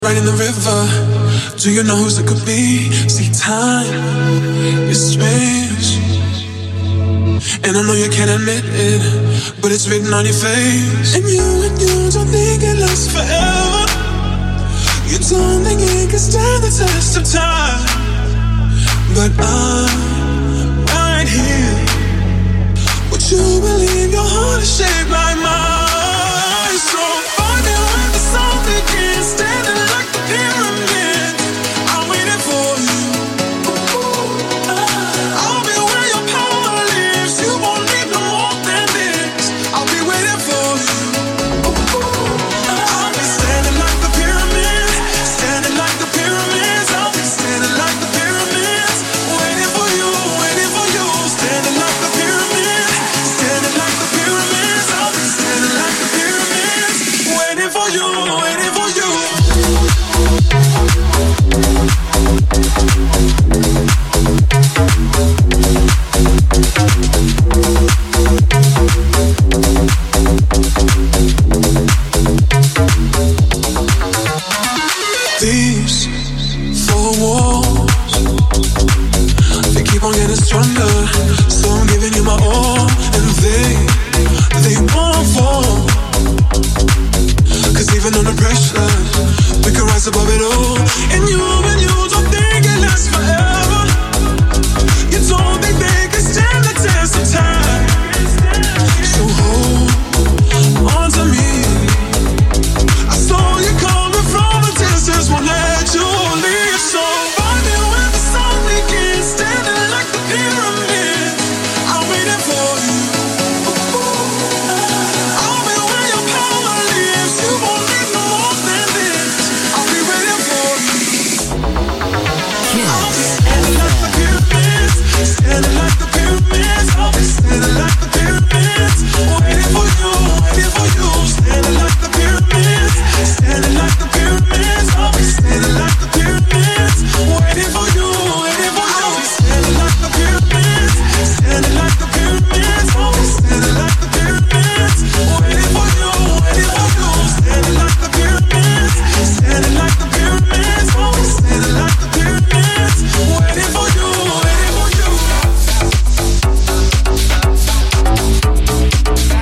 Right in the river, do you know whose it could be? See, time is strange, and I know you can't admit it, but it's written on your face. And you don't think it lasts forever. You don't think it can stand the test of time. But I'm right here. Would you believe your heart is shaped like mine? So find me when the sun begins, standing like the pyramid. I'm waiting for you. I'll be where your power lives. You won't need no more than this. I'll be waiting for you. I'll be standing like the pyramids, standing like the pyramids. I'll be standing like the pyramids, waiting for you, standing like the pyramids, standing like the pyramids. I'll be standing like the pyramids, waiting for you, waiting for you. These four walls, they keep on getting stronger, so I'm giving you my all, and they won't fall. Cause even under pressure, we can rise above it all. And you don't think it lasts forever. You don't think they can stand the test of time. So hold on to me. I saw you coming from a distance, won't let you leave. So find me when the sun begins, standing like the pyramid. I'm waiting for you. I'll be where your power lives. You won't need no more than this. I'll be waiting for you. I'll be standing like the pyramids, standing like